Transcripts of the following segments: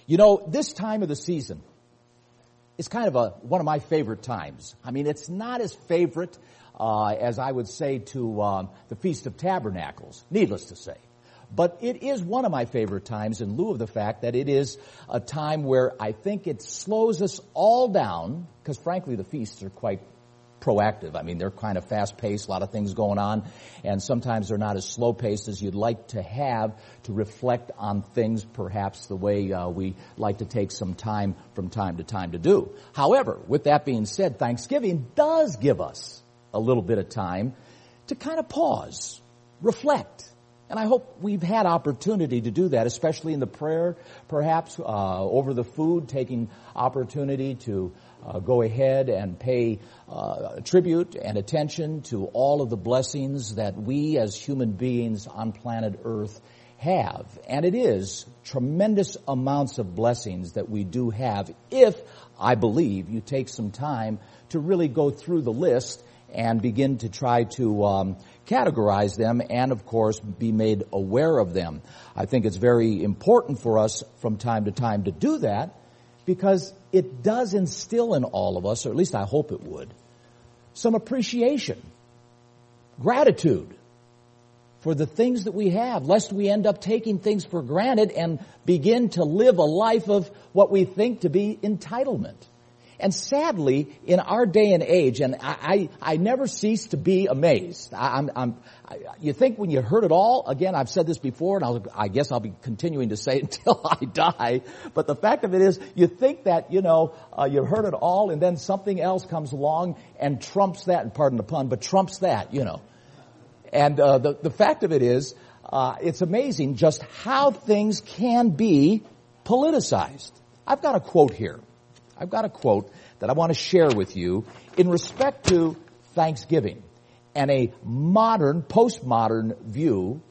You know, this time of the season is kind of one of my favorite times. I mean, it's not as favorite as I would say to the Feast of Tabernacles, needless to say. But it is one of my favorite times in lieu of the fact that it is a time where I think it slows us all down, because frankly the feasts are quite proactive. I mean, they're kind of fast-paced, a lot of things going on, and sometimes they're not as slow-paced as you'd like to have to reflect on things perhaps the way we like to take some time from time to time to do. However, with that being said, Thanksgiving does give us a little bit of time to kind of pause, reflect. And I hope we've had opportunity to do that, especially in the prayer, perhaps over the food, taking opportunity to go ahead and pay tribute and attention to all of the blessings that we as human beings on planet Earth have. And it is tremendous amounts of blessings that we do have if, I believe, you take some time to really go through the list and begin to try to categorize them and, of course, be made aware of them. I think it's very important for us from time to time to do that because it does instill in all of us, or at least I hope it would, some appreciation, gratitude for the things that we have, lest we end up taking things for granted and begin to live a life of what we think to be entitlement. And sadly, in our day and age, and I never cease to be amazed. You think when you heard it all, again, I've said this before, and I guess I'll be continuing to say it until I die. But the fact of it is, you think that, you've heard it all, and then something else comes along and trumps that, and pardon the pun, but trumps that, And the fact of it is, it's amazing just how things can be politicized. I've got a quote here. I've got a quote that I want to share with you in respect to Thanksgiving and a postmodern view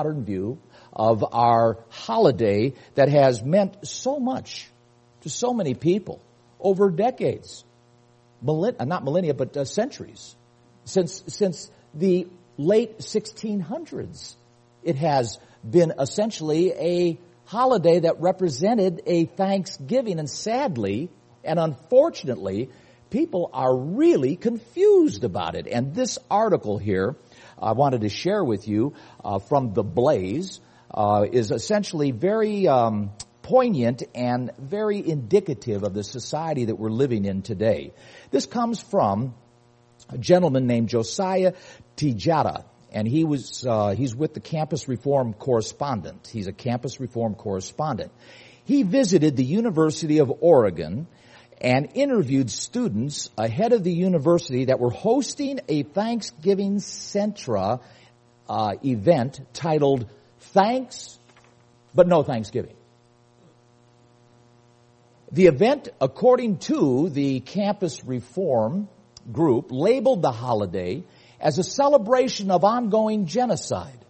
of our holiday that has meant so much to so many people over decades, not millennia, but centuries. Since the late 1600s, it has been essentially a holiday that represented a Thanksgiving, and sadly, and unfortunately, people are really confused about it. And this article here I wanted to share with you from The Blaze is essentially very poignant and very indicative of the society that we're living in today. This comes from a gentleman named Josiah Tejada. And he's with the Campus Reform Correspondent. He's a Campus Reform Correspondent. He visited the University of Oregon and interviewed students ahead of the university that were hosting a Thanksgiving Centra event titled Thanks, but No Thanksgiving. The event, according to the Campus Reform group, labeled the holiday as a celebration of ongoing genocide.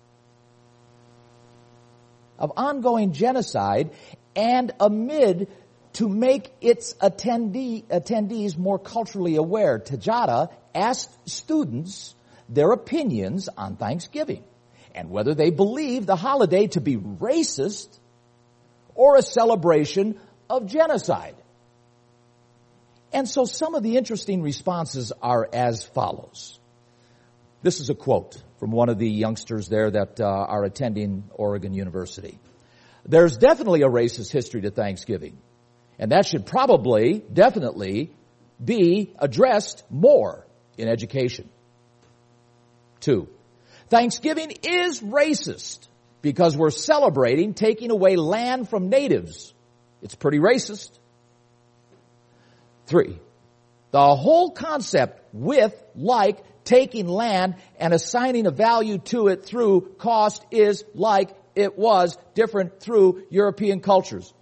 And to make its attendees more culturally aware, Tejada asked students their opinions on Thanksgiving and whether they believe the holiday to be racist or a celebration of genocide. And so some of the interesting responses are as follows. This is a quote from one of the youngsters there that are attending Oregon University. There's definitely a racist history to Thanksgiving. And that should definitely be addressed more in education. 2, Thanksgiving is racist because we're celebrating taking away land from natives. It's pretty racist. 3, the whole concept with, like, taking land and assigning a value to it through cost is like it was different through European cultures.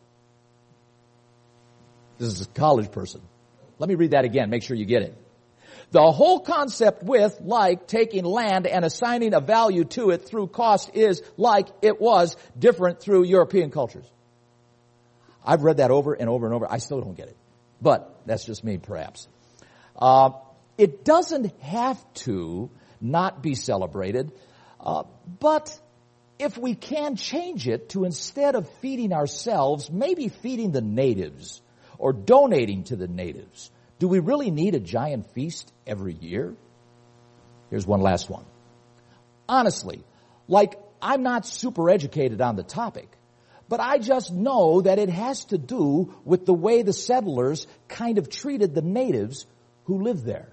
This is a college person. Let me read that again, make sure you get it. The whole concept with, like, taking land and assigning a value to it through cost is like it was different through European cultures. I've read that over and over and over. I still don't get it. But that's just me, perhaps. It doesn't have to not be celebrated, but if we can change it to, instead of feeding ourselves, maybe feeding the natives or donating to the natives, do we really need a giant feast every year? Here's one last one. Honestly, I'm not super educated on the topic, but I just know that it has to do with the way the settlers kind of treated the natives who lived there.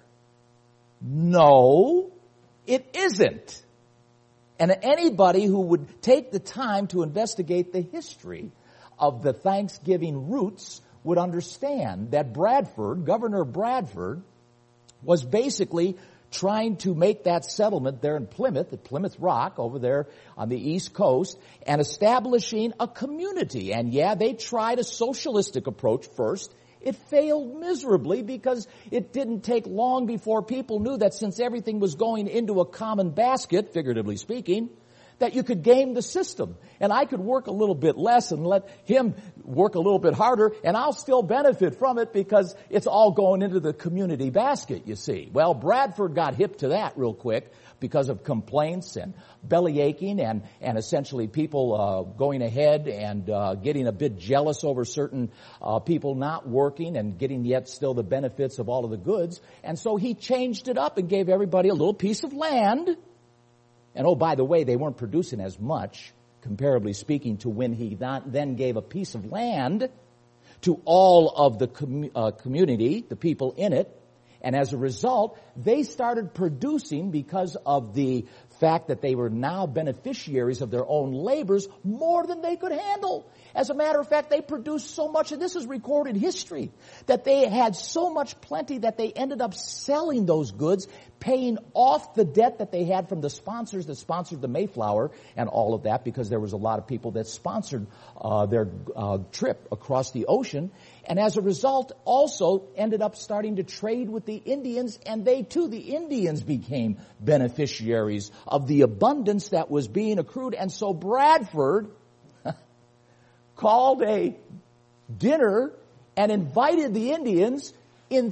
No, it isn't. And anybody who would take the time to investigate the history of the Thanksgiving roots would understand that Governor Bradford, was basically trying to make that settlement there in Plymouth, at Plymouth Rock, over there on the East Coast, and establishing a community. And yeah, they tried a socialistic approach first. It failed miserably because it didn't take long before people knew that since everything was going into a common basket, figuratively speaking, that you could game the system. And I could work a little bit less and let him work a little bit harder, and I'll still benefit from it because it's all going into the community basket, you see. Well, Bradford got hip to that real quick because of complaints and belly aching and essentially people going ahead and getting a bit jealous over certain people not working and getting yet still the benefits of all of the goods. And so he changed it up and gave everybody a little piece of land. And oh, by the way, they weren't producing as much, comparably speaking, to when he then gave a piece of land to all of the community, the people in it. And as a result, they started producing, because of the fact that they were now beneficiaries of their own labors, more than they could handle. As a matter of fact, they produced so much, and this is recorded history, that they had so much plenty that they ended up selling those goods, paying off the debt that they had from the sponsors that sponsored the Mayflower and all of that, because there was a lot of people that sponsored their trip across the ocean. And as a result, also ended up starting to trade with the Indians, and they too, the Indians, became beneficiaries of the abundance that was being accrued. And so Bradford called a dinner and invited the Indians in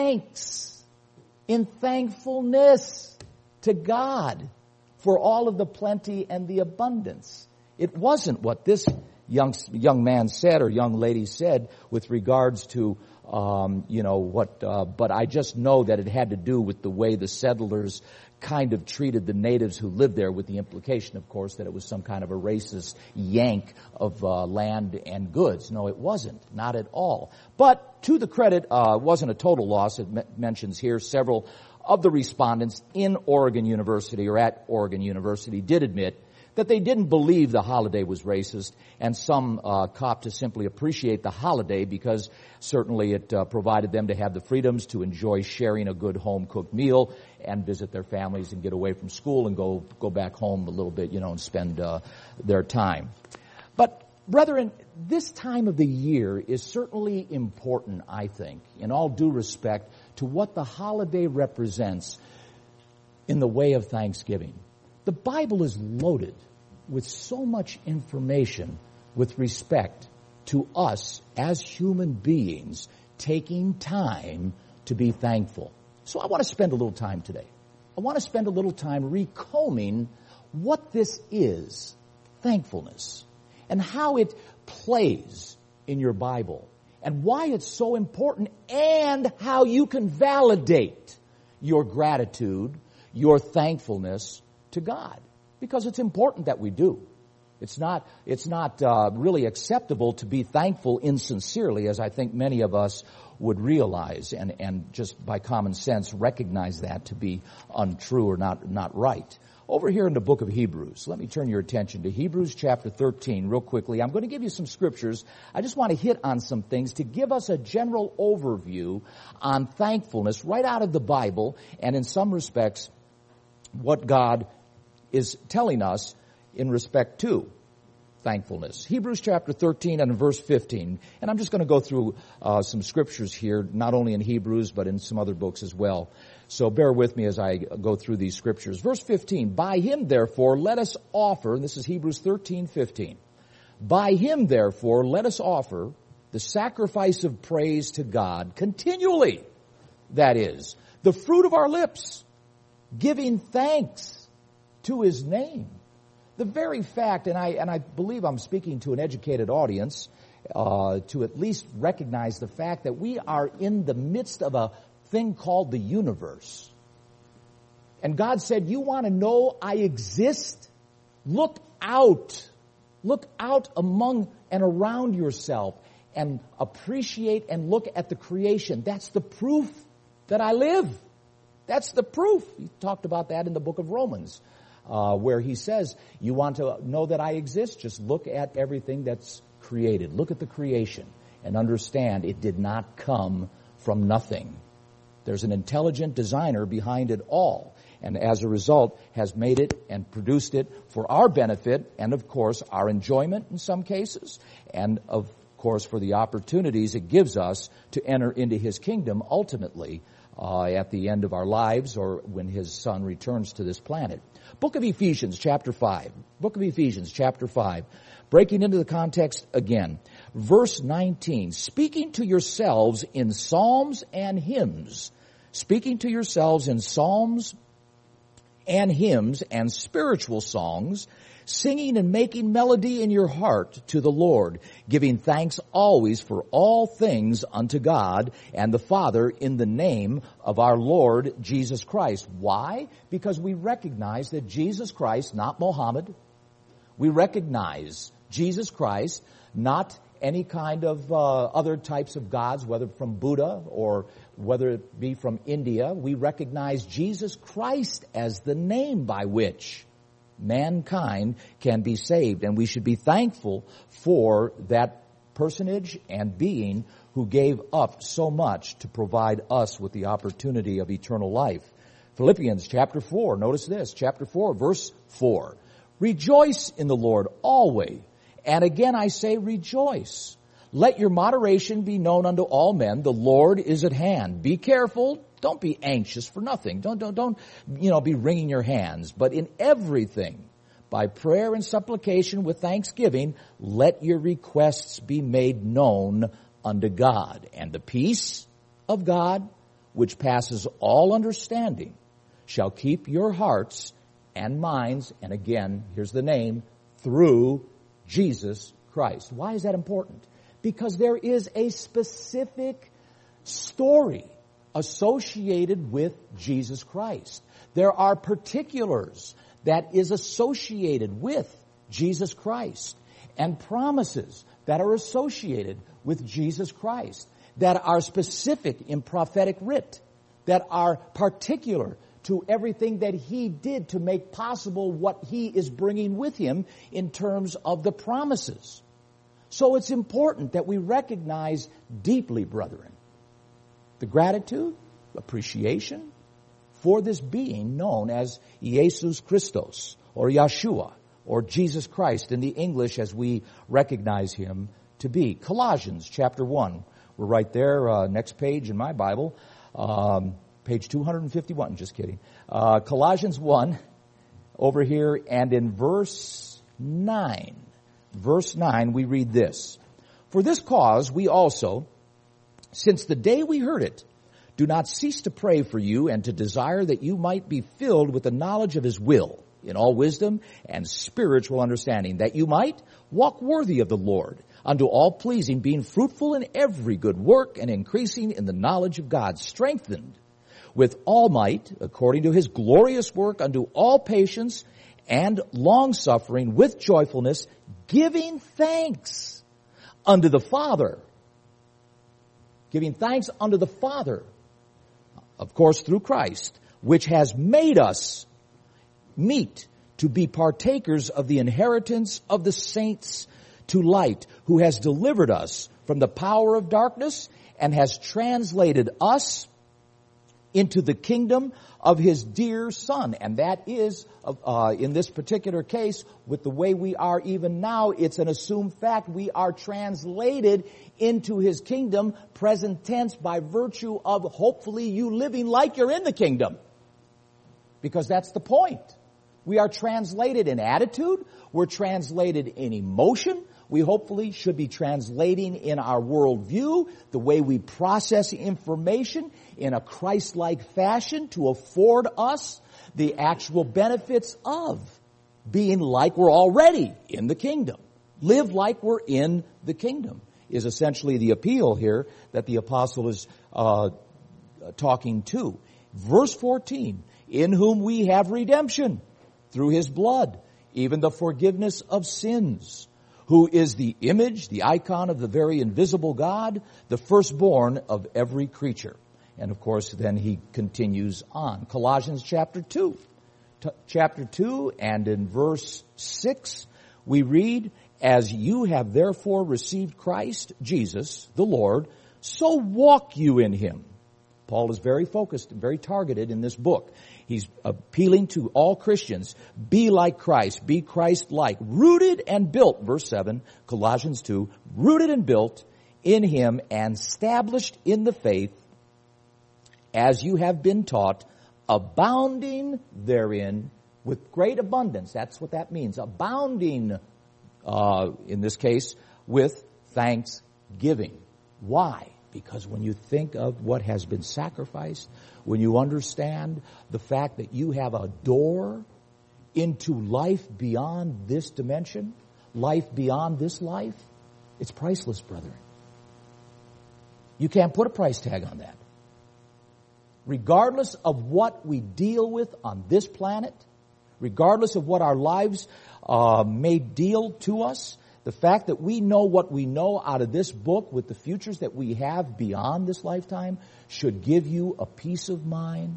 thankfulness to God for all of the plenty and the abundance. It wasn't what this young man said or young lady said with regards to but I just know that it had to do with the way the settlers kind of treated the natives who lived there, with the implication, of course, that it was some kind of a racist yank of land and goods. No, it wasn't. Not at all. But to the credit, it wasn't a total loss. It mentions here several of the respondents in Oregon University or at Oregon University did admit that they didn't believe the holiday was racist, and some copped to simply appreciate the holiday because certainly it provided them to have the freedoms to enjoy sharing a good home-cooked meal and visit their families and get away from school and go back home a little bit, and spend their time. But, brethren, this time of the year is certainly important, I think, in all due respect to what the holiday represents in the way of Thanksgiving. The Bible is loaded with so much information with respect to us as human beings taking time to be thankful. So I want to spend a little time today. I want to spend a little time recombing what this is, thankfulness, and how it plays in your Bible, and why it's so important, and how you can validate your gratitude, your thankfulness to God, because it's important that we do. It's not really acceptable to be thankful insincerely, as I think many of us would realize, and just by common sense recognize that to be untrue or not right. Over here in the book of Hebrews, let me turn your attention to Hebrews chapter 13 real quickly. I'm going to give you some scriptures. I just want to hit on some things to give us a general overview on thankfulness right out of the Bible, and in some respects what God is telling us in respect to thankfulness. Hebrews chapter 13 and verse 15. And I'm just going to go through some scriptures here, not only in Hebrews, but in some other books as well. So bear with me as I go through these scriptures. Verse 15, by him therefore let us offer, and this is Hebrews 13:15. By him therefore let us offer the sacrifice of praise to God continually. That is, the fruit of our lips, giving thanks to his name. The very fact, and I believe I'm speaking to an educated audience, to at least recognize the fact that we are in the midst of a thing called the universe. And God said, you want to know I exist? Look out. Look out among and around yourself and appreciate and look at the creation. That's the proof that I live. That's the proof. He talked about that in the book of Romans, where he says, you want to know that I exist? Just look at everything that's created. Look at the creation and understand it did not come from nothing. There's an intelligent designer behind it all, and as a result has made it and produced it for our benefit and, of course, our enjoyment in some cases, and, of course, for the opportunities it gives us to enter into His kingdom ultimately at the end of our lives or when His Son returns to this planet. Book of Ephesians, chapter 5. Book of Ephesians, chapter 5. Breaking into the context again. Verse 19. Speaking to yourselves in psalms and hymns. Speaking to yourselves in psalms and hymns and spiritual songs, singing and making melody in your heart to the Lord, giving thanks always for all things unto God and the Father in the name of our Lord Jesus Christ. Why? Because we recognize that Jesus Christ, not Mohammed. We recognize Jesus Christ, not any kind of other types of gods, whether from Buddha or whether it be from India. We recognize Jesus Christ as the name by which mankind can be saved. And we should be thankful for that personage and being who gave up so much to provide us with the opportunity of eternal life. Philippians chapter 4, notice this, chapter 4, verse 4. Rejoice in the Lord always. And again I say rejoice. Let your moderation be known unto all men. The Lord is at hand. Be careful. Don't be anxious for nothing. Don't be wringing your hands. But in everything, by prayer and supplication with thanksgiving, let your requests be made known unto God. And the peace of God, which passes all understanding, shall keep your hearts and minds, and again, here's the name, through Jesus Christ. Why is that important? Because there is a specific story associated with Jesus Christ. There are particulars that is associated with Jesus Christ and promises that are associated with Jesus Christ that are specific in prophetic writ, that are particular to everything that He did to make possible what He is bringing with Him in terms of the promises. So it's important that we recognize deeply, brethren, the gratitude, appreciation for this being known as Jesus Christos or Yeshua or Jesus Christ in the English as we recognize Him to be. Colossians chapter 1. We're right there, next page in my Bible. Page 251, just kidding. Colossians 1, over here, and in verse 9. Verse 9, we read this. For this cause we also, since the day we heard it, do not cease to pray for you and to desire that you might be filled with the knowledge of His will, in all wisdom and spiritual understanding, that you might walk worthy of the Lord, unto all pleasing, being fruitful in every good work and increasing in the knowledge of God, strengthened with all might, according to His glorious work, unto all patience and long-suffering with joyfulness, giving thanks unto the Father. Giving thanks unto the Father, of course, through Christ, which has made us meet to be partakers of the inheritance of the saints to light, who has delivered us from the power of darkness and has translated us into the kingdom of His dear Son. And that is, in this particular case, with the way we are even now, it's an assumed fact. We are translated into His kingdom, present tense, by virtue of hopefully you living like you're in the kingdom. Because that's the point. We are translated in attitude. We're translated in emotion. We hopefully should be translating in our worldview, the way we process information in a Christ-like fashion to afford us the actual benefits of being like we're already in the kingdom. Live like we're in the kingdom is essentially the appeal here that the apostle is talking to. Verse 14, in whom we have redemption through his blood, even the forgiveness of sins, who is the image, the icon of the very invisible God, the firstborn of every creature. And of course, then he continues on. Colossians chapter 2. Chapter 2 and in verse 6, we read, as you have therefore received Christ Jesus, the Lord, so walk you in him. Paul is very focused and very targeted in this book. He's appealing to all Christians. Be like Christ. Be Christ-like. Rooted and built, verse 7, Colossians 2, rooted and built in him and established in the faith as you have been taught, abounding therein with great abundance. That's what that means. Abounding, in this case, with thanksgiving. Why? Because when you think of what has been sacrificed, when you understand the fact that you have a door into life beyond this dimension, life beyond this life, it's priceless, brethren. You can't put a price tag on that. Regardless of what we deal with on this planet, regardless of what our lives may deal to us, the fact that we know what we know out of this book with the futures that we have beyond this lifetime should give you a peace of mind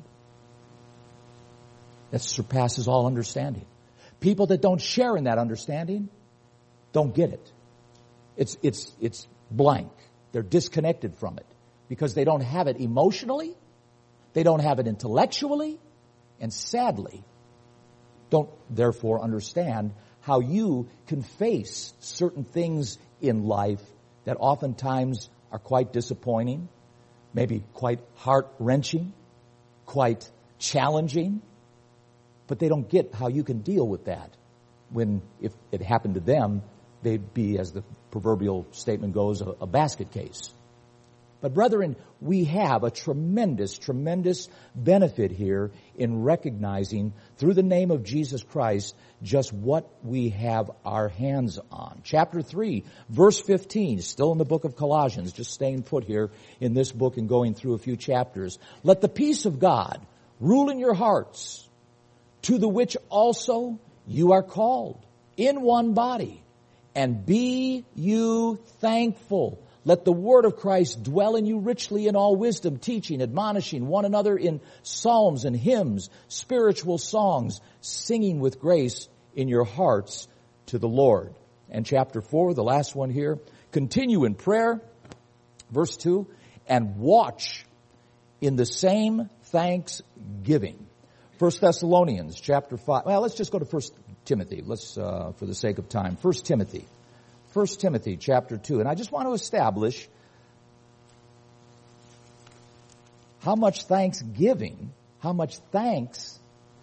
that surpasses all understanding. People that don't share in that understanding don't get it. It's blank. They're disconnected from it because they don't have it emotionally, they don't have it intellectually, and sadly, don't therefore understand how you can face certain things in life that oftentimes are quite disappointing, maybe quite heart-wrenching, quite challenging, but they don't get how you can deal with that when, if it happened to them, they'd be, as the proverbial statement goes, a basket case. But brethren, we have a tremendous, tremendous benefit here in recognizing through the name of Jesus Christ just what we have our hands on. Chapter 3, verse 15, still in the book of Colossians, just staying put here in this book and going through a few chapters. Let the peace of God rule in your hearts, to the which also you are called in one body, and be you thankful. Let the word of Christ dwell in you richly in all wisdom, teaching, admonishing one another in psalms and hymns, spiritual songs, singing with grace in your hearts to the Lord. And chapter 4, the last one here, continue in prayer, verse 2, and watch in the same thanksgiving. 1 Thessalonians chapter 5. Well, let's just go to 1 Timothy. Let's, for the sake of time, 1 Timothy. 1 Timothy chapter 2. And I just want to establish how much thanksgiving, how much thanks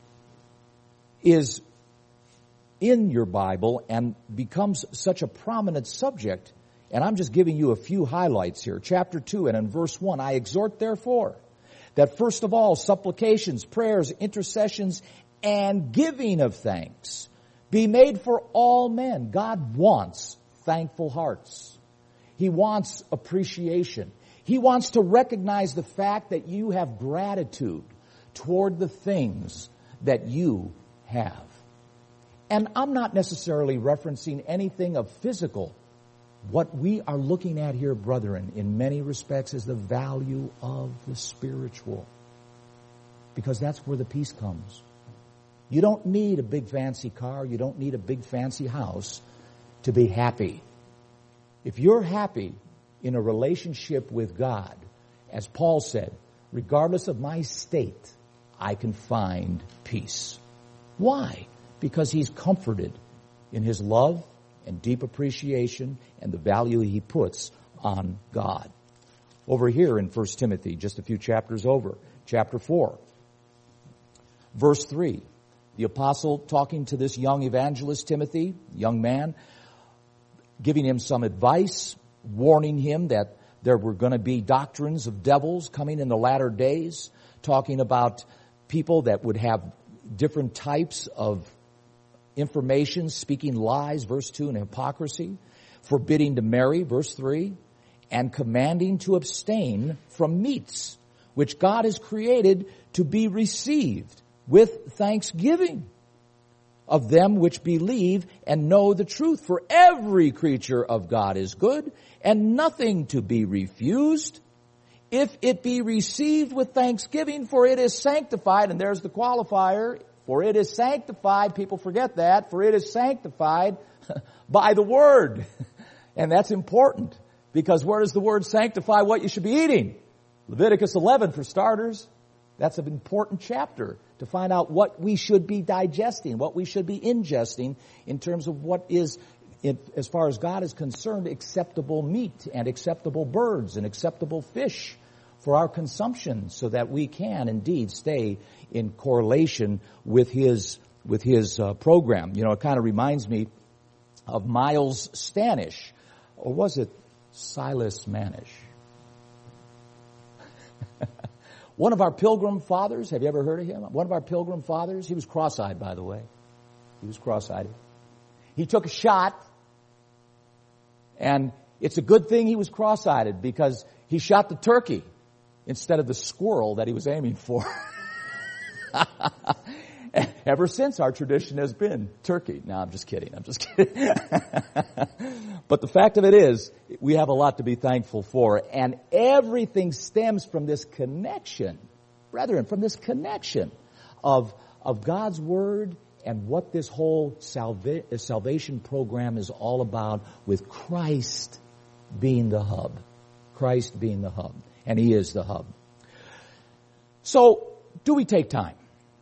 is in your Bible and becomes such a prominent subject. And I'm just giving you a few highlights here. Chapter 2 and in verse 1, I exhort therefore that first of all supplications, prayers, intercessions, and giving of thanks be made for all men. God wants thankful hearts. He wants appreciation. He wants to recognize the fact that you have gratitude toward the things that you have. And I'm not necessarily referencing anything of physical. What we are looking at here, brethren, in many respects is the value of the spiritual. Because that's where the peace comes. You don't need a big fancy car. You don't need a big fancy house to be happy. If you're happy in a relationship with God, as Paul said, regardless of my state, I can find peace. Why? Because he's comforted in his love and deep appreciation and the value he puts on God. Over here in 1 Timothy, just a few chapters over, chapter 4, verse 3, the apostle talking to this young evangelist Timothy, young man, giving him some advice, warning him that there were going to be doctrines of devils coming in the latter days, talking about people that would have different types of information, speaking lies, verse 2, and hypocrisy, forbidding to marry, verse 3, and commanding to abstain from meats, which God has created to be received with thanksgiving of them which believe and know the truth. For every creature of God is good, and nothing to be refused, if it be received with thanksgiving, for it is sanctified, and there's the qualifier, for it is sanctified, people forget that, for it is sanctified by the Word. And that's important, because where does the Word sanctify what you should be eating? Leviticus 11 for starters. That's an important chapter to find out what we should be digesting, what we should be ingesting in terms of what is, as far as God is concerned, acceptable meat and acceptable birds and acceptable fish for our consumption, so that we can indeed stay in correlation with His program. You know, it kind of reminds me of Miles Standish, or was it Silas Manish? One of our Pilgrim Fathers, have you ever heard of him? One of our Pilgrim Fathers, he was cross-eyed, by the way. He was cross-eyed. He took a shot, and it's a good thing he was cross-eyed, because he shot the turkey instead of the squirrel that he was aiming for. Ever since, our tradition has been turkey. No, I'm just kidding. But the fact of it is, we have a lot to be thankful for. And everything stems from this connection, brethren, from this connection of God's Word and what this whole salvation program is all about, with Christ being the hub. Christ being the hub. And He is the hub. So, do we take time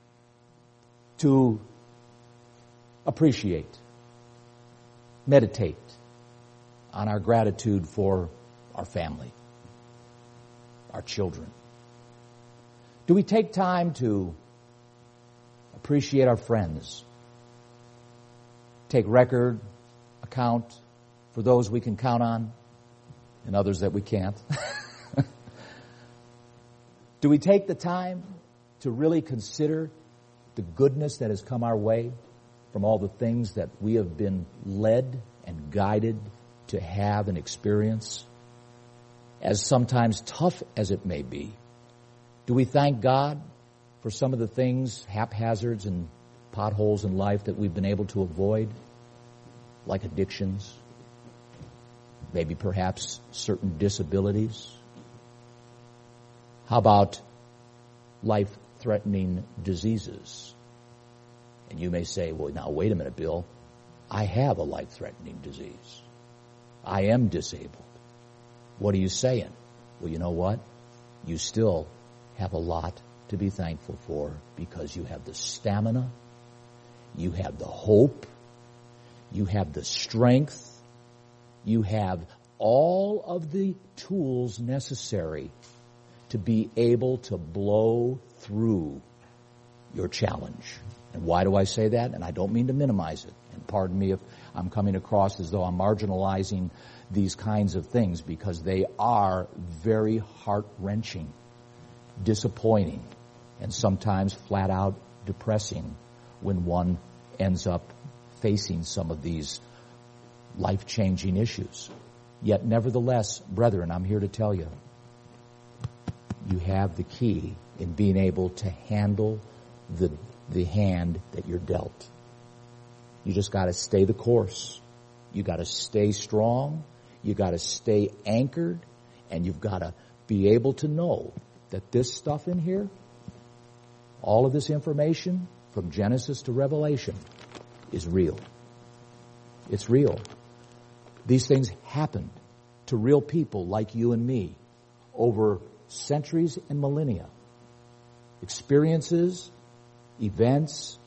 to appreciate, meditate on our gratitude for our family, our children? Do we take time to appreciate our friends, take record, account for those we can count on and others that we can't? Do we take the time to really consider the goodness that has come our way from all the things that we have been led and guided to have and experience, as sometimes tough as it may be? Do we thank God for some of the things, haphazards and potholes in life that we've been able to avoid, like addictions, maybe perhaps certain disabilities? How about life-threatening diseases? And you may say, well, now wait a minute, Bill. I have a life-threatening disease. I am disabled. What are you saying? Well, you know what? You still have a lot to be thankful for, because you have the stamina, you have the hope, you have the strength, you have all of the tools necessary to be able to blow through your challenge. And why do I say that? And I don't mean to minimize it. And pardon me if I'm coming across as though I'm marginalizing these kinds of things, because they are very heart-wrenching, disappointing, and sometimes flat out depressing when one ends up facing some of these life-changing issues. Yet nevertheless, brethren, I'm here to tell you, you have the key in being able to handle the hand that you're dealt. You just got to stay the course. You got to stay strong. You got to stay anchored, and you've got to be able to know that this stuff in here, all of this information from Genesis to Revelation, is real. It's real. These things happened to real people like you and me over centuries and millennia. Experiences, events,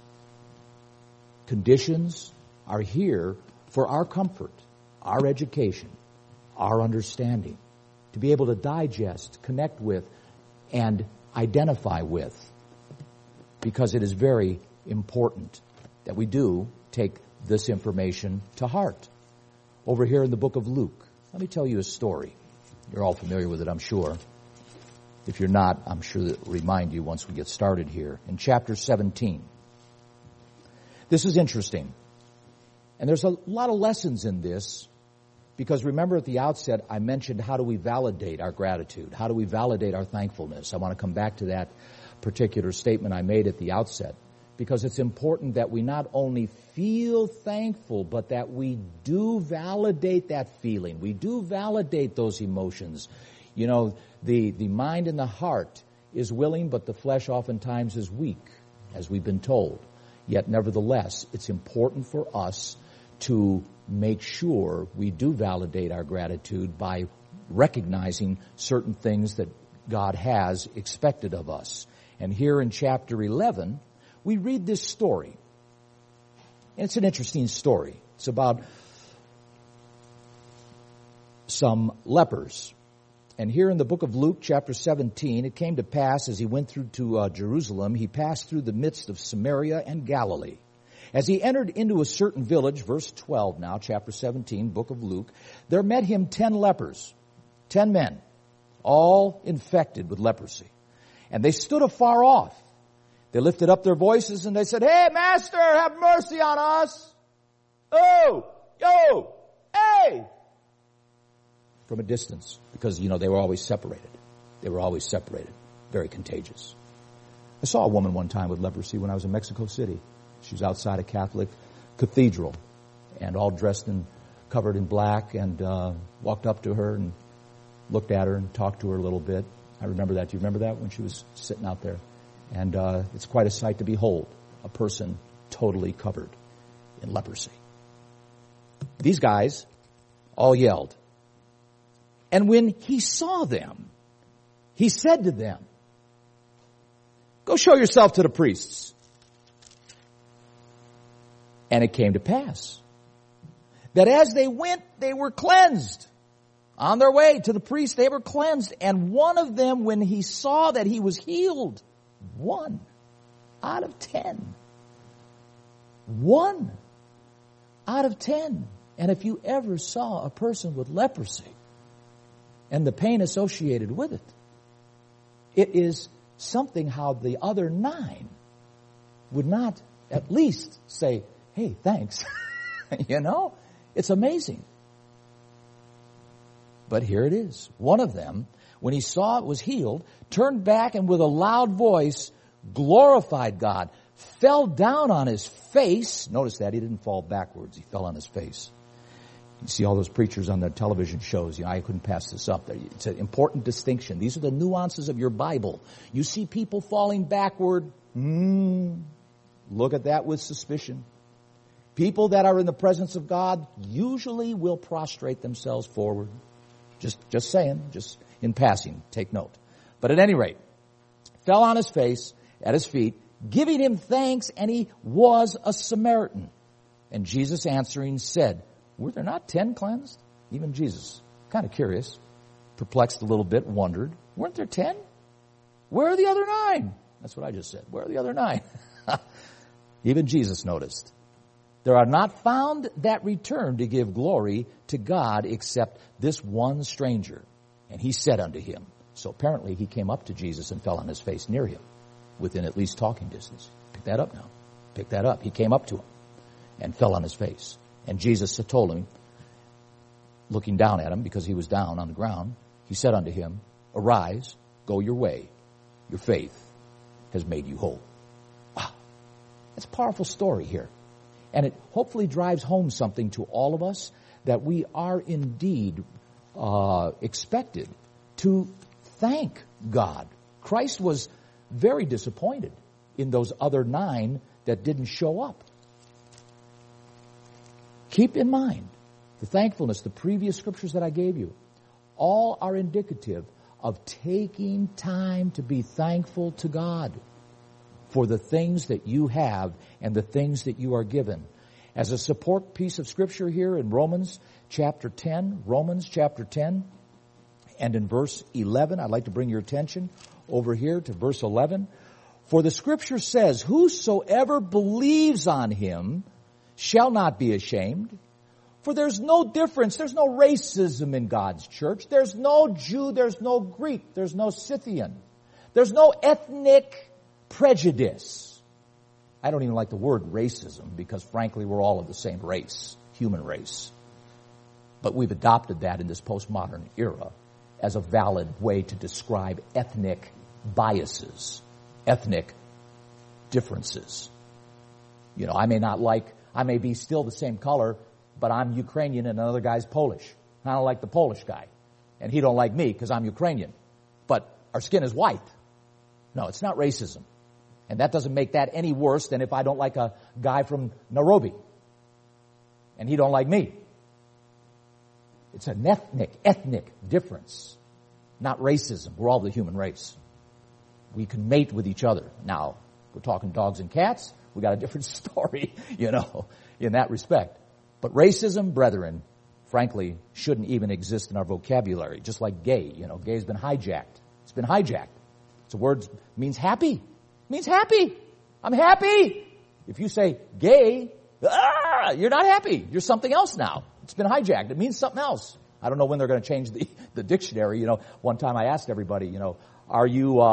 conditions are here for our comfort, our education, our understanding, to be able to digest, connect with, and identify with, because it is very important that we do take this information to heart. Over here in the book of Luke, let me tell you a story. You're all familiar with it, I'm sure. If you're not, I'm sure that will remind you once we get started here. In chapter 17, This is interesting. And there's a lot of lessons in this, because remember at the outset I mentioned how do we validate our gratitude? How do we validate our thankfulness? I want to come back to that particular statement I made at the outset, because it's important that we not only feel thankful, but that we do validate that feeling. We do validate those emotions. You know, the mind and the heart is willing, but the flesh oftentimes is weak, as we've been told. Yet nevertheless, it's important for us to make sure we do validate our gratitude by recognizing certain things that God has expected of us. And here in chapter 11, we read this story. And it's an interesting story. It's about some lepers. And here in the book of Luke, chapter 17, it came to pass as he went through to Jerusalem, he passed through the midst of Samaria and Galilee. As he entered into a certain village, verse 12 now, chapter 17, book of Luke, there met him 10 lepers, 10 men, all infected with leprosy. And they stood afar off. They lifted up their voices and they said, "Hey, Master, have mercy on us." "Oh, yo, hey!" From a distance, because, you know, they were always separated. They were always separated. Very contagious. I saw a woman one time with leprosy when I was in Mexico City. She was outside a Catholic cathedral and all dressed and covered in black, and walked up to her and looked at her and talked to her a little bit. I remember that. Do you remember that, when she was sitting out there? And it's quite a sight to behold, a person totally covered in leprosy. These guys all yelled. And when he saw them, he said to them, "Go show yourself to the priests." And it came to pass that as they went, they were cleansed. On their way to the priest, they were cleansed. And one of them, when he saw that he was healed, 1 out of 10. 1 out of 10. And if you ever saw a person with leprosy and the pain associated with it, it is something how the other 9 would not at least say, "Hey, thanks." You know, it's amazing. But here it is. One of them, when he saw it was healed, turned back and with a loud voice glorified God, fell down on his face. Notice that he didn't fall backwards. He fell on his face. You see all those preachers on their television shows. You know, I couldn't pass this up. It's an important distinction. These are the nuances of your Bible. You see people falling backward. Look at that with suspicion. People that are in the presence of God usually will prostrate themselves forward. Just saying, just in passing, take note. But at any rate, fell on his face at his feet, giving him thanks, and he was a Samaritan. And Jesus answering said, "Were there not 10 cleansed?" Even Jesus, kind of curious, perplexed a little bit, wondered, weren't there 10? Where are the other 9? That's what I just said. Where are the other 9? Even Jesus noticed. There are not found that return to give glory to God except this one stranger. And he said unto him. So apparently he came up to Jesus and fell on his face near him, within at least talking distance. Pick that up now. Pick that up. He came up to him and fell on his face. And Jesus told him, looking down at him because he was down on the ground, he said unto him, "Arise, go your way. Your faith has made you whole." Wow. That's a powerful story here. And it hopefully drives home something to all of us, that we are indeed expected to thank God. Christ was very disappointed in those other 9 that didn't show up. Keep in mind the thankfulness, the previous scriptures that I gave you, all are indicative of taking time to be thankful to God for the things that you have and the things that you are given. As a support piece of scripture here in Romans chapter 10, and in verse 11, I'd like to bring your attention over here to verse 11. For the scripture says, "Whosoever believes on him shall not be ashamed." For there's no difference, there's no racism in God's church. There's no Jew, there's no Greek, there's no Scythian. There's no ethnic prejudice. I don't even like the word racism because, frankly, we're all of the same race, human race. But we've adopted that in this postmodern era as a valid way to describe ethnic biases, ethnic differences. You know, I may be still the same color, but I'm Ukrainian and another guy's Polish. I don't like the Polish guy. And he don't like me because I'm Ukrainian. But our skin is white. No, it's not racism. And that doesn't make that any worse than if I don't like a guy from Nairobi. And he don't like me. It's an ethnic difference. Not racism. We're all the human race. We can mate with each other. Now, we're talking dogs and cats. We got a different story, you know, in that respect. But racism, brethren, frankly, shouldn't even exist in our vocabulary. Just like gay, you know, gay's been hijacked. It's been hijacked. It's a word means happy. It means happy. I'm happy. If you say gay, you're not happy. You're something else now. It's been hijacked. It means something else. I don't know when they're going to change the dictionary. You know, one time I asked everybody, you know, are you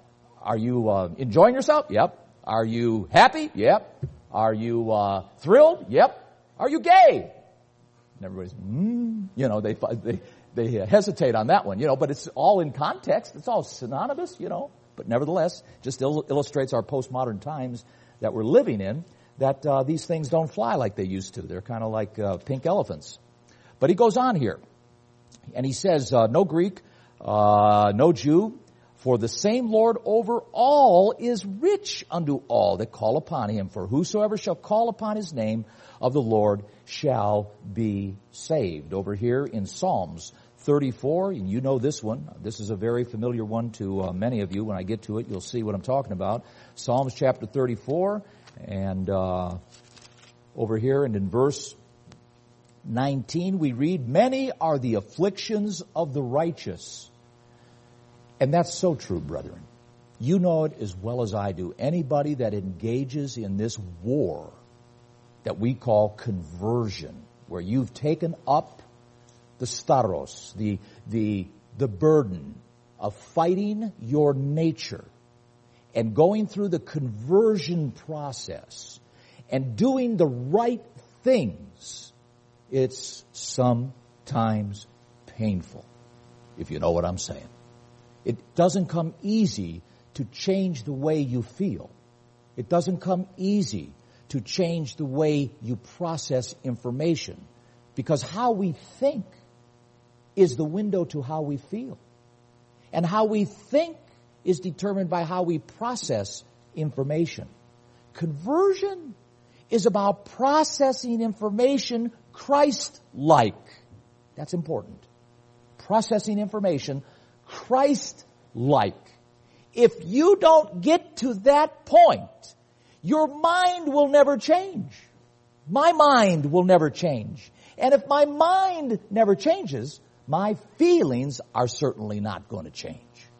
enjoying yourself? Yep. Are you happy? Yep. Are you thrilled? Yep. Are you gay? And everybody's, you know, they hesitate on that one, you know, but it's all in context. It's all synonymous, you know. But nevertheless, just illustrates our postmodern times that we're living in, that these things don't fly like they used to. They're kind of like pink elephants. But he goes on here, and he says, no Greek, no Jew, for the same Lord over all is rich unto all that call upon him. For whosoever shall call upon his name of the Lord shall be saved. Over here in Psalms 34, and you know this one. This is a very familiar one to many of you. When I get to it, you'll see what I'm talking about. Psalms chapter 34, and over here and in verse 19, we read, many are the afflictions of the righteous. And that's so true, brethren. You know it as well as I do. Anybody that engages in this war that we call conversion, where you've taken up the staros, the burden of fighting your nature and going through the conversion process and doing the right things, it's sometimes painful, if you know what I'm saying. It doesn't come easy to change the way you feel. It doesn't come easy to change the way you process information, because how we think is the window to how we feel. And how we think is determined by how we process information. Conversion is about processing information Christ-like. That's important. Processing information Christ-like. If you don't get to that point, your mind will never change. My mind will never change. And if my mind never changes, my feelings are certainly not going to change.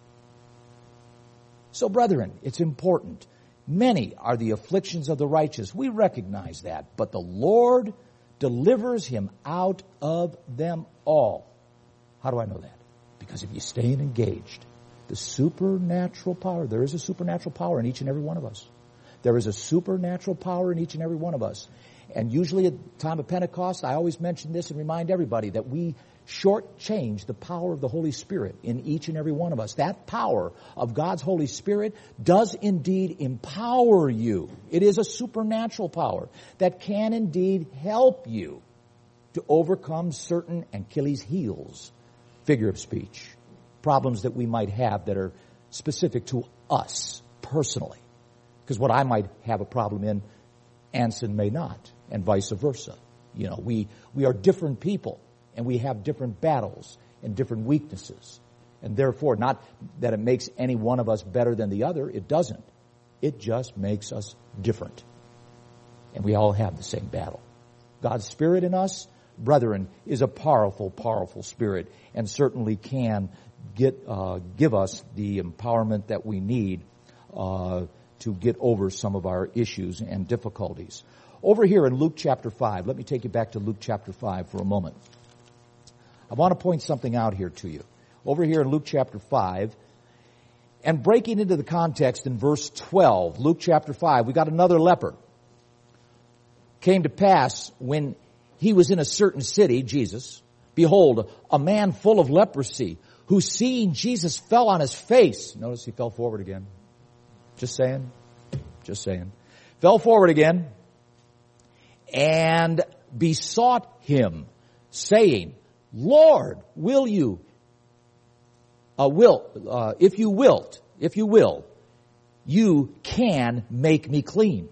So, brethren, it's important. Many are the afflictions of the righteous. We recognize that. But the Lord delivers him out of them all. How do I know that? Because if you stay engaged, the supernatural power, there is a supernatural power in each and every one of us. There is a supernatural power in each and every one of us. And usually at the time of Pentecost, I always mention this and remind everybody that we shortchange the power of the Holy Spirit in each and every one of us. That power of God's Holy Spirit does indeed empower you. It is a supernatural power that can indeed help you to overcome certain Achilles heels, figure of speech, problems that we might have that are specific to us personally. Because what I might have a problem in, Anson may not, and vice versa. You know, we are different people, and we have different battles and different weaknesses. And therefore, not that it makes any one of us better than the other. It doesn't. It just makes us different. And we all have the same battle. God's Spirit in us, brethren, is a powerful, powerful Spirit, and certainly can give us the empowerment that we need to get over some of our issues and difficulties. Over here in Luke chapter 5, let me take you back to Luke chapter 5 for a moment. I want to point something out here to you. Over here in Luke chapter 5, And breaking into the context in verse 12, Luke chapter 5, we got another leper. Came to pass when he was in a certain city, Jesus, behold, a man full of leprosy, who seeing Jesus fell on his face. Notice he fell forward again. Just saying. Fell forward again and besought him, saying, Lord, if you will, you can make me clean.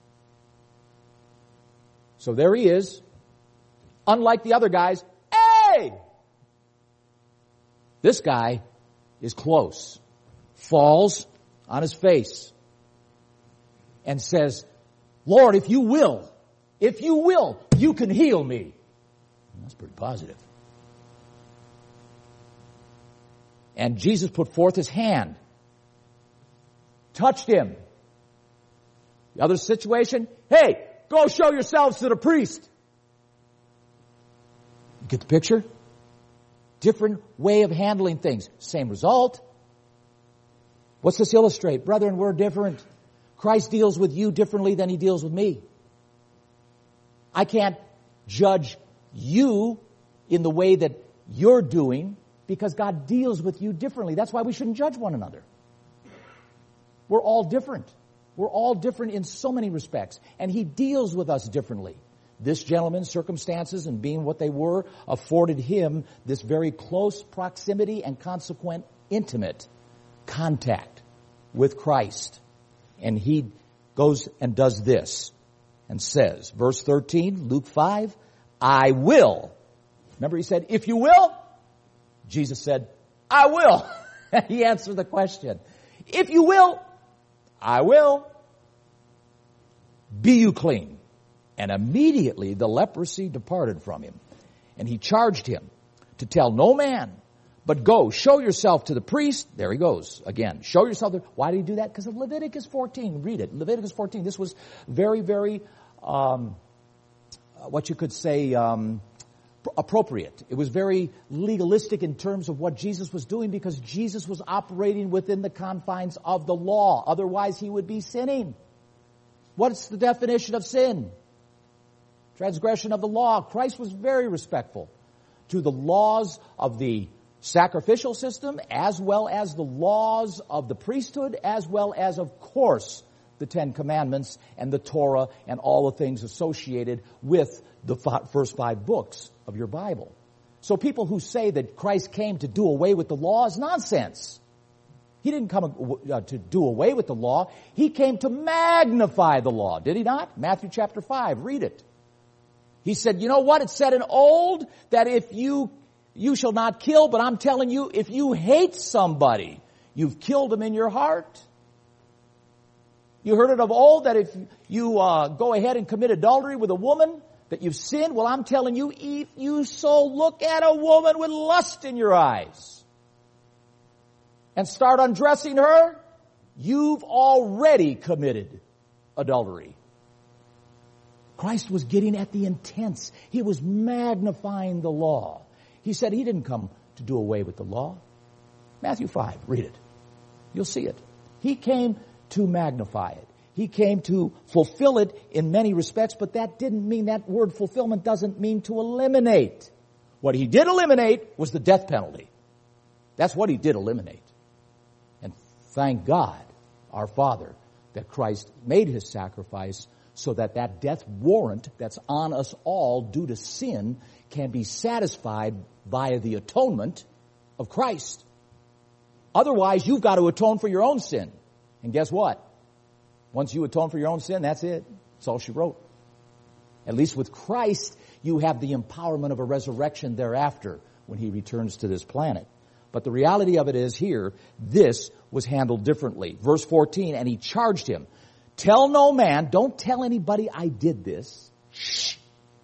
So there he is. Unlike the other guys, hey! This guy is close. Falls on his face and says, Lord, if you will, you can heal me. That's pretty positive. And Jesus put forth his hand, touched him. The other situation, hey, go show yourselves to the priest. You get the picture? Different way of handling things. Same result. What's this illustrate? Brethren, we're different. Christ deals with you differently than he deals with me. I can't judge you in the way that you're doing because God deals with you differently. That's why we shouldn't judge one another. We're all different. We're all different in so many respects. And he deals with us differently. This gentleman's circumstances and being what they were afforded him this very close proximity and consequent intimate contact with Christ. And he goes and does this and says, verse 13, Luke 5, I will. Remember he said, if you will? Jesus said, I will. He answered the question. If you will, I will. Be you clean. And immediately the leprosy departed from him. And he charged him to tell no man, but go, show yourself to the priest. There he goes again. Show yourself. Why did he do that? Because of Leviticus 14. Read it. Leviticus 14. This was very, very, what you could say, appropriate. It was very legalistic in terms of what Jesus was doing because Jesus was operating within the confines of the law. Otherwise he would be sinning. What's the definition of sin? Transgression of the law. Christ was very respectful to the laws of the sacrificial system as well as the laws of the priesthood as well as, of course, the Ten Commandments and the Torah and all the things associated with the first 5 books of your Bible. So people who say that Christ came to do away with the law is nonsense. He didn't come to do away with the law. He came to magnify the law. Did he not? Matthew chapter 5. Read it. He said, you know what? It said in old that if you shall not kill, but I'm telling you, if you hate somebody, you've killed him in your heart. You heard it of old that if you go ahead and commit adultery with a woman, that you've sinned. Well, I'm telling you, if you so look at a woman with lust in your eyes and start undressing her, you've already committed adultery. Christ was getting at the intents. He was magnifying the law. He said he didn't come to do away with the law. Matthew 5, read it. You'll see it. He came to magnify it. He came to fulfill it in many respects, but that didn't mean, that word fulfillment doesn't mean to eliminate. What he did eliminate was the death penalty. That's what he did eliminate. And thank God, our Father, that Christ made his sacrifice so that that death warrant that's on us all due to sin can be satisfied via the atonement of Christ. Otherwise, you've got to atone for your own sin. And guess what? Once you atone for your own sin, that's it. That's all she wrote. At least with Christ, you have the empowerment of a resurrection thereafter when he returns to this planet. But the reality of it is here, this was handled differently. Verse 14, and he charged him, tell no man, don't tell anybody I did this. Shh.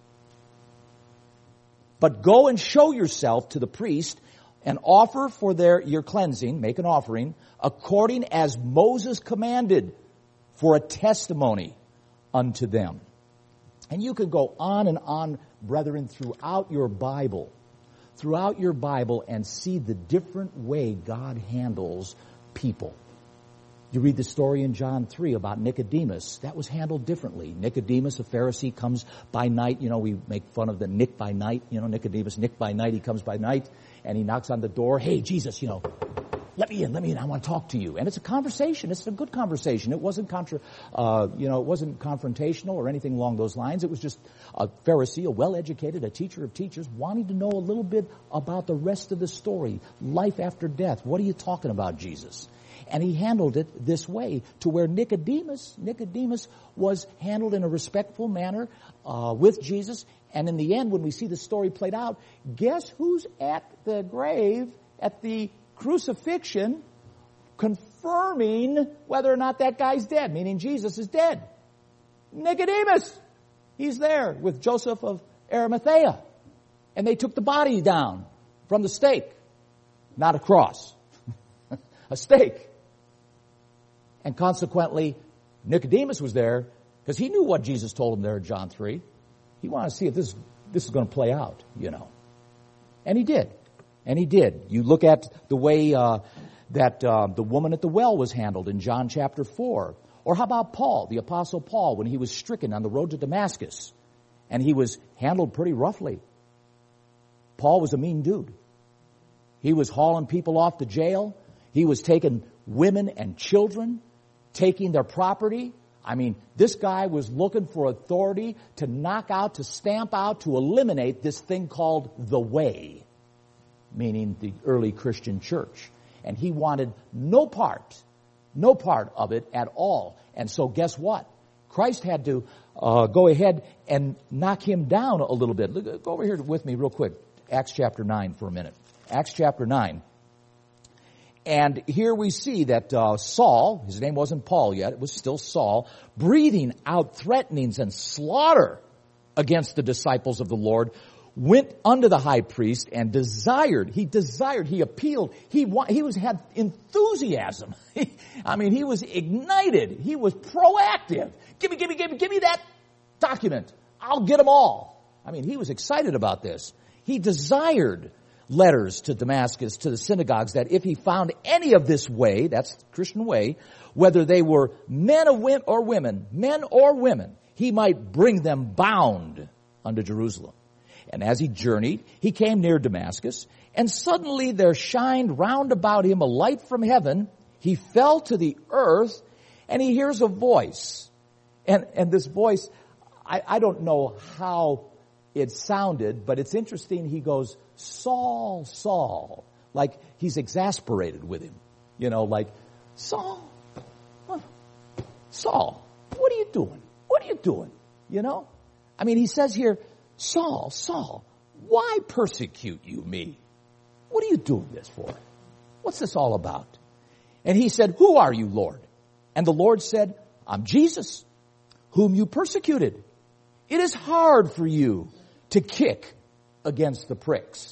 But go and show yourself to the priest and offer for your cleansing, make an offering, according as Moses commanded, for a testimony unto them. And you could go on and on, brethren, throughout your Bible and see the different way God handles people. You read the story in John 3 about Nicodemus. That was handled differently. Nicodemus, a Pharisee, comes by night. You know, we make fun of the Nick by night. You know, Nicodemus, Nick by night. He comes by night and he knocks on the door. Hey, Jesus, you know, let me in. I want to talk to you. And it's a conversation. It's a good conversation. It wasn't it wasn't confrontational or anything along those lines. It was just a Pharisee, a well-educated, a teacher of teachers, wanting to know a little bit about the rest of the story. Life after death. What are you talking about, Jesus? And he handled it this way, to where Nicodemus was handled in a respectful manner with Jesus. And in the end, when we see the story played out, guess who's at the grave, at the crucifixion, confirming whether or not that guy's dead, meaning Jesus is dead? Nicodemus. He's there with Joseph of Arimathea. And they took the body down from the stake. Not a cross. A stake. And consequently, Nicodemus was there because he knew what Jesus told him there in John 3. He wanted to see if this is going to play out, you know. And he did. And he did. You look at the way that the woman at the well was handled in John chapter 4. Or how about Paul, the Apostle Paul, when he was stricken on the road to Damascus? And he was handled pretty roughly. Paul was a mean dude. He was hauling people off to jail. He was taking women and children, taking their property. I mean, this guy was looking for authority to knock out, to stamp out, to eliminate this thing called the Way, meaning the early Christian church. And he wanted no part of it at all. And so guess what? Christ had to go ahead and knock him down a little bit. Go over here with me real quick. Acts chapter 9 for a minute. Acts chapter 9. And here we see that Saul, his name wasn't Paul yet, it was still Saul, breathing out threatenings and slaughter against the disciples of the Lord, went unto the high priest and he appealed, he had enthusiasm. I mean, he was ignited, he was proactive. Give me that document. I'll get them all. I mean, he was excited about this. He desired letters to Damascus, to the synagogues, that if he found any of this way, that's the Christian way, whether they were men or women, he might bring them bound unto Jerusalem. And as he journeyed, he came near Damascus, and suddenly there shined round about him a light from heaven. He fell to the earth, and he hears a voice. And this voice, I don't know how it sounded, but it's interesting. He goes, Saul, Saul, like he's exasperated with him. You know, like, Saul, what are you doing? What are you doing? You know? I mean, he says here, Saul, Saul, why persecute you me? What are you doing this for? What's this all about? And he said, who are you, Lord? And the Lord said, I'm Jesus, whom you persecuted. It is hard for you to kick against the pricks.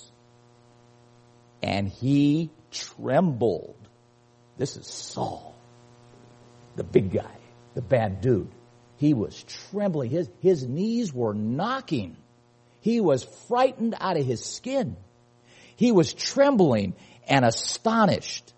And he trembled. This is Saul, the big guy, the bad dude. He was trembling. His knees were knocking. He was frightened out of his skin. He was trembling and astonished.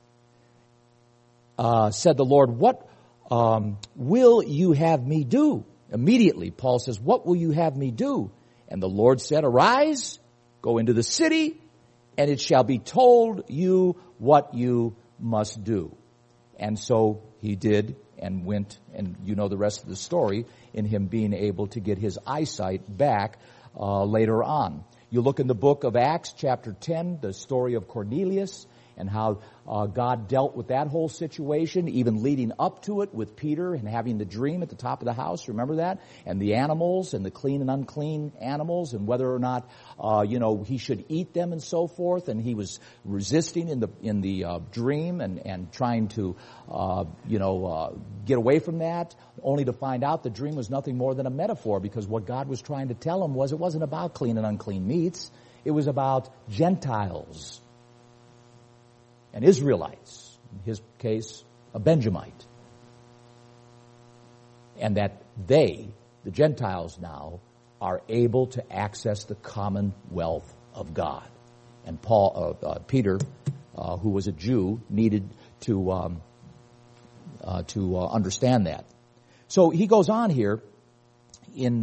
Said the Lord, what will you have me do? Immediately, Paul says, what will you have me do? And the Lord said, arise, go into the city, and it shall be told you what you must do. And so he did and went, and you know the rest of the story, in him being able to get his eyesight back later on. You look in the book of Acts, chapter 10, the story of Cornelius, and how God dealt with that whole situation, even leading up to it with Peter and having the dream at the top of the house. Remember that? And the animals and the clean and unclean animals, and whether or not he should eat them and so forth. And he was resisting in the dream and trying to get away from that, only to find out the dream was nothing more than a metaphor, because what God was trying to tell him was it wasn't about clean and unclean meats. It was about Gentiles and Israelites, in his case, a Benjamite. And that they, the Gentiles now, are able to access the commonwealth of God. And Peter, who was a Jew, needed to understand that. So he goes on here in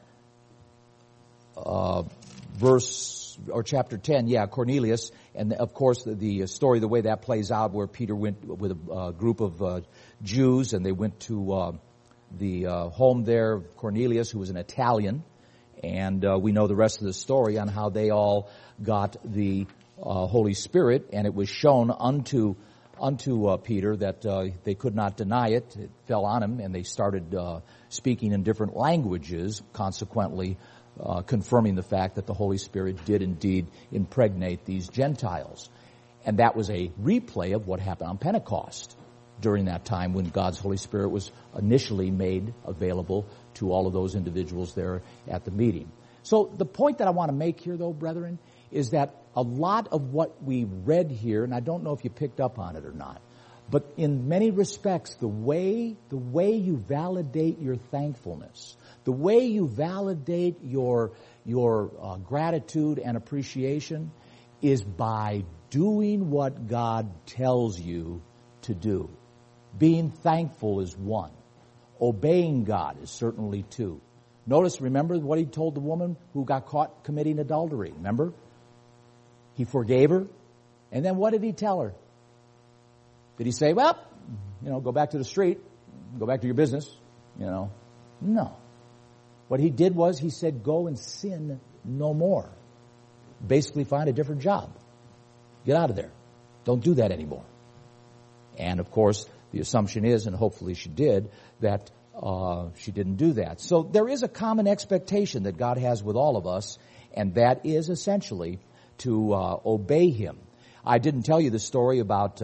verse or chapter 10, Cornelius, and of course the story, the way that plays out, where Peter went with a group of Jews, and they went to the home there of Cornelius, who was an Italian, and we know the rest of the story on how they all got the Holy Spirit, and it was shown unto Peter that they could not deny it. It fell on him, and they started speaking in different languages, consequently confirming the fact that the Holy Spirit did indeed impregnate these Gentiles. And that was a replay of what happened on Pentecost during that time when God's Holy Spirit was initially made available to all of those individuals there at the meeting. So the point that I want to make here, though, brethren, is that a lot of what we read here, and I don't know if you picked up on it or not, but in many respects, the way you validate your thankfulness, the way you validate your gratitude and appreciation is by doing what God tells you to do. Being thankful is one. Obeying God is certainly two. Notice, remember what he told the woman who got caught committing adultery. Remember? He forgave her. And then what did he tell her? Did he say, well, go back to the street, go back to your business, No. What he did was he said, go and sin no more. Basically find a different job. Get out of there. Don't do that anymore. And of course, the assumption is, and hopefully she did, that she didn't do that. So there is a common expectation that God has with all of us, and that is essentially to obey Him. I didn't tell you the story about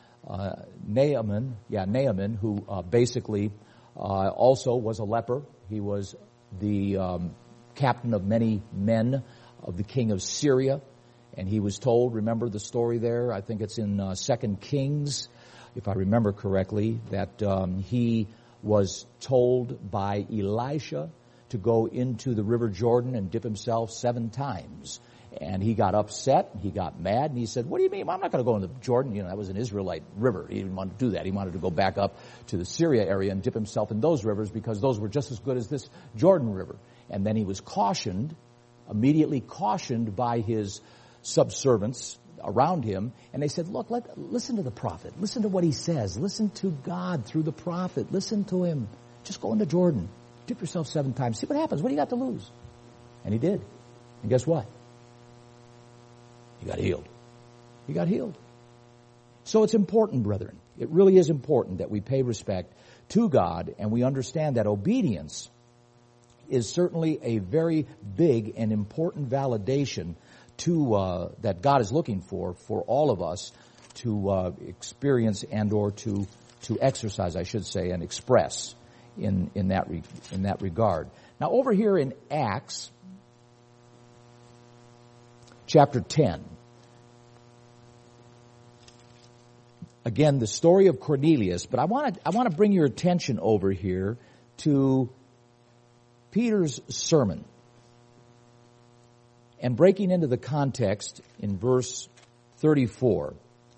Naaman, who basically also was a leper. He was the captain of many men of the king of Syria, and he was told, remember the story there, I think it's in 2 Kings, if I remember correctly, that he was told by Elisha to go into the river Jordan and dip himself 7 times. And he got upset, he got mad, and he said, what do you mean? I'm not going to go into Jordan. That was an Israelite river. He didn't want to do that. He wanted to go back up to the Syria area and dip himself in those rivers because those were just as good as this Jordan River. And then he was immediately cautioned by his subservients around him, and they said, look, listen to the prophet. Listen to what he says. Listen to God through the prophet. Listen to him. Just go into Jordan. Dip yourself 7 times. See what happens. What do you got to lose? And he did. And guess what? He got healed. He got healed. So it's important, brethren. It really is important that we pay respect to God, and we understand that obedience is certainly a very big and important validation to that God is looking for all of us to experience and or to exercise, I should say, and express in that regard. Now, over here in Acts chapter 10, again, the story of Cornelius, but I want to bring your attention over here to Peter's sermon. And breaking into the context in verse 34,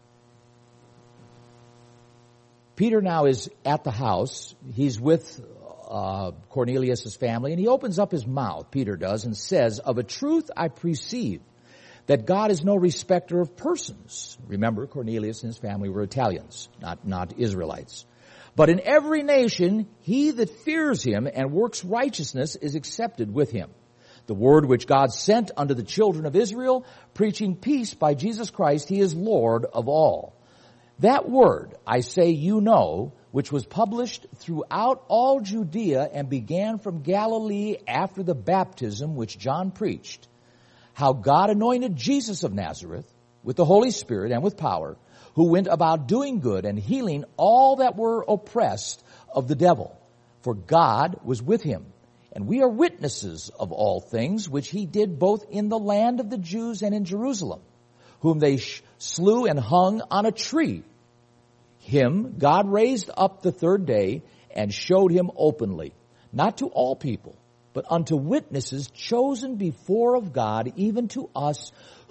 Peter now is at the house. He's with Cornelius' family, and he opens up his mouth, Peter does, and says, of a truth I perceive that God is no respecter of persons. Remember, Cornelius and his family were Italians, not Israelites. But in every nation, he that fears him and works righteousness is accepted with him. The word which God sent unto the children of Israel, preaching peace by Jesus Christ, he is Lord of all. That word, I say you know, which was published throughout all Judea and began from Galilee after the baptism which John preached, how God anointed Jesus of Nazareth with the Holy Spirit and with power, who went about doing good and healing all that were oppressed of the devil, for God was with him. And we are witnesses of all things which he did both in the land of the Jews and in Jerusalem, whom they slew and hung on a tree. Him God raised up the 3rd day and showed him openly, not to all people, but unto witnesses chosen before of God, even to us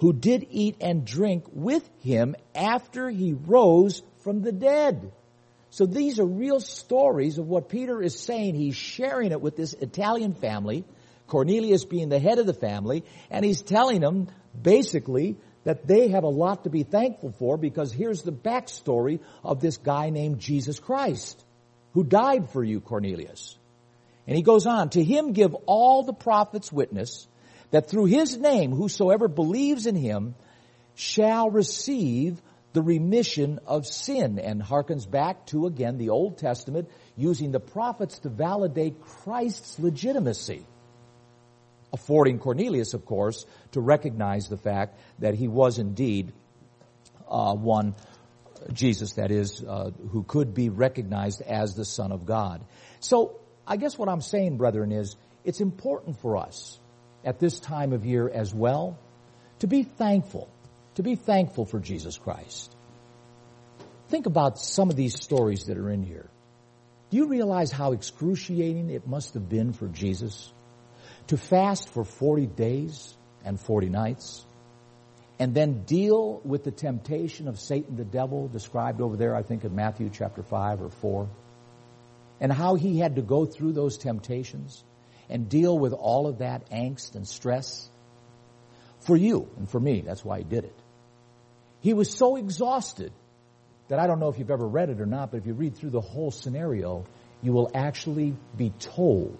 who did eat and drink with him after he rose from the dead. So these are real stories of what Peter is saying. He's sharing it with this Italian family, Cornelius being the head of the family, and he's telling them basically that they have a lot to be thankful for, because here's the backstory of this guy named Jesus Christ, who died for you, Cornelius. And he goes on, to him give all the prophets witness that through his name whosoever believes in him shall receive the remission of sin, and harkens back to, again, the Old Testament, using the prophets to validate Christ's legitimacy, affording Cornelius, of course, to recognize the fact that he was indeed one, Jesus, that is, who could be recognized as the Son of God. So I guess what I'm saying, brethren, is it's important for us at this time of year as well to be thankful for Jesus Christ. Think about some of these stories that are in here. Do you realize how excruciating it must have been for Jesus to fast for 40 days and 40 nights and then deal with the temptation of Satan the devil described over there, I think in Matthew chapter 5 or 4, and how he had to go through those temptations and deal with all of that angst and stress? For you and for me, that's why he did it. He was so exhausted that I don't know if you've ever read it or not, but if you read through the whole scenario, you will actually be told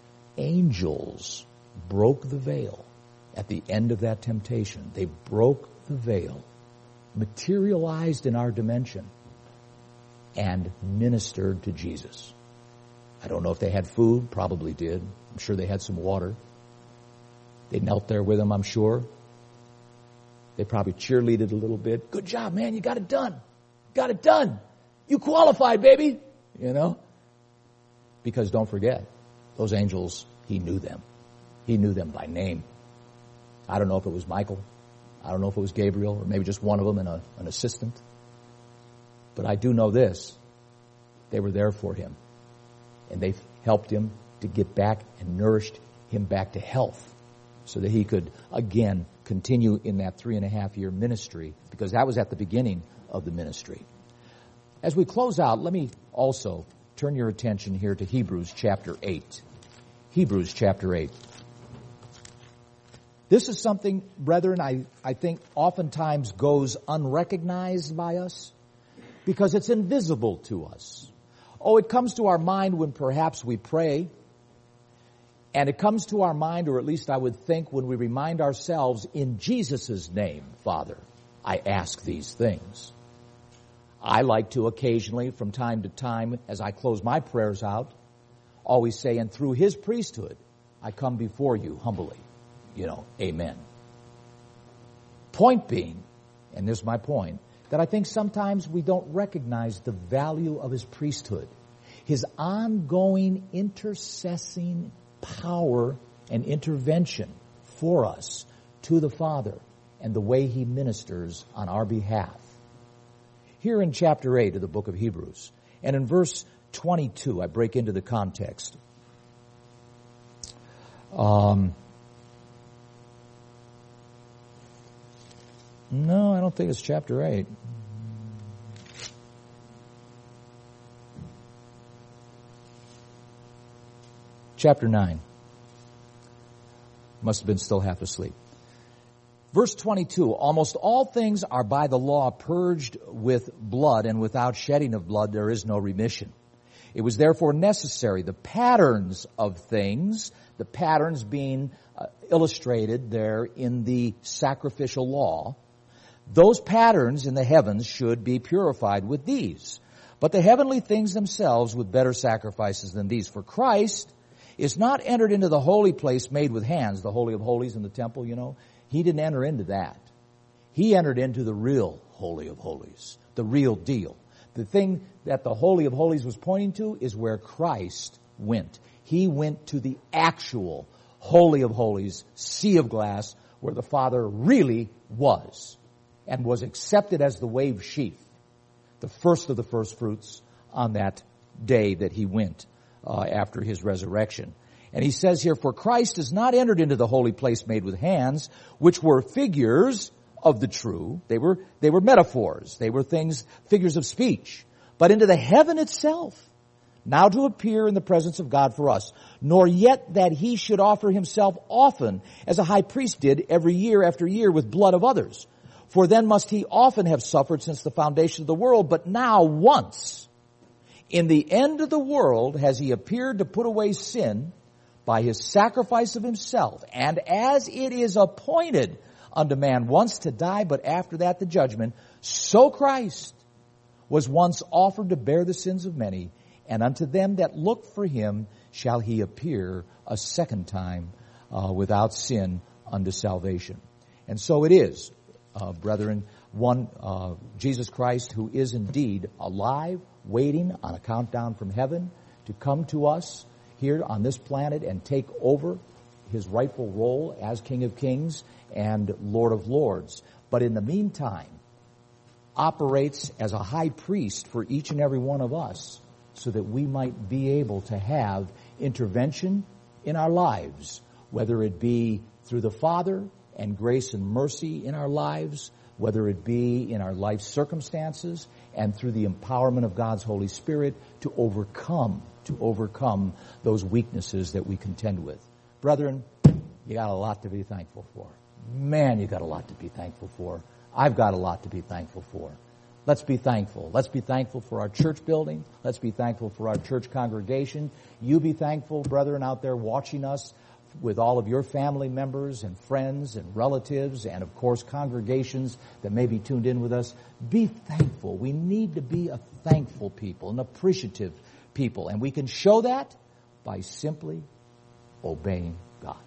angels broke the veil at the end of that temptation. They broke the veil, materialized in our dimension, and ministered to Jesus. I don't know if they had food, probably did. I'm sure they had some water. They knelt there with him, I'm sure. They probably cheerleaded a little bit. Good job, man, you got it done. Got it done. You qualified, baby. You know? Because don't forget, those angels, he knew them. He knew them by name. I don't know if it was Michael. I don't know if it was Gabriel, or maybe just one of them and an assistant. But I do know this. They were there for him. And they helped him to get back and nourished him back to health so that he could, again, continue in that 3.5-year ministry, because that was at the beginning of the ministry. As we close out, let me also turn your attention here to Hebrews chapter 8. Hebrews chapter 8. This is something, brethren, I think oftentimes goes unrecognized by us because it's invisible to us. Oh, it comes to our mind when perhaps we pray, and it comes to our mind, or at least I would think, when we remind ourselves, in Jesus' name, Father, I ask these things. I like to occasionally, from time to time, as I close my prayers out, always say, and through his priesthood, I come before you humbly. Amen. Point being, and this is my point, that I think sometimes we don't recognize the value of his priesthood, his ongoing intercessing power and intervention for us to the Father, and the way he ministers on our behalf. Here in chapter 8 of the book of Hebrews, and in verse 22, I break into the context. No, I don't think it's chapter 8. Chapter 9. Must have been still half asleep. Verse 22, almost all things are by the law purged with blood, and without shedding of blood there is no remission. It was therefore necessary, the patterns of things, the patterns being illustrated there in the sacrificial law, those patterns in the heavens should be purified with these. But the heavenly things themselves with better sacrifices than these. For Christ is not entered into the holy place made with hands, the Holy of Holies in the temple, He didn't enter into that. He entered into the real Holy of Holies, the real deal. The thing that the Holy of Holies was pointing to is where Christ went. He went to the actual Holy of Holies, sea of glass, where the Father really was, and was accepted as the wave sheaf, the first of the first fruits on that day that he went after his resurrection. And he says here, for Christ has not entered into the holy place made with hands, which were figures of the true. They were metaphors. They were figures of speech. But into the heaven itself, now to appear in the presence of God for us. Nor yet that he should offer himself often, as a high priest did every year after year with blood of others. For then must he often have suffered since the foundation of the world. But now once, in the end of the world, has he appeared to put away sin by his sacrifice of himself. And as it is appointed unto man once to die, but after that the judgment, so Christ was once offered to bear the sins of many, and unto them that look for him shall he appear a second time without sin unto salvation. And so it is, brethren, Jesus Christ, who is indeed alive, waiting on a countdown from heaven to come to us here on this planet and take over his rightful role as King of Kings and Lord of Lords. But in the meantime, operates as a high priest for each and every one of us so that we might be able to have intervention in our lives, whether it be through the Father and grace and mercy in our lives, whether it be in our life circumstances and through the empowerment of God's Holy Spirit to overcome those weaknesses that we contend with. Brethren, you got a lot to be thankful for. Man, you got a lot to be thankful for. I've got a lot to be thankful for. Let's be thankful. Let's be thankful for our church building. Let's be thankful for our church congregation. You be thankful, brethren, out there watching us with all of your family members and friends and relatives and, of course, congregations that may be tuned in with us. Be thankful. We need to be a thankful people, an appreciative people. And we can show that by simply obeying God.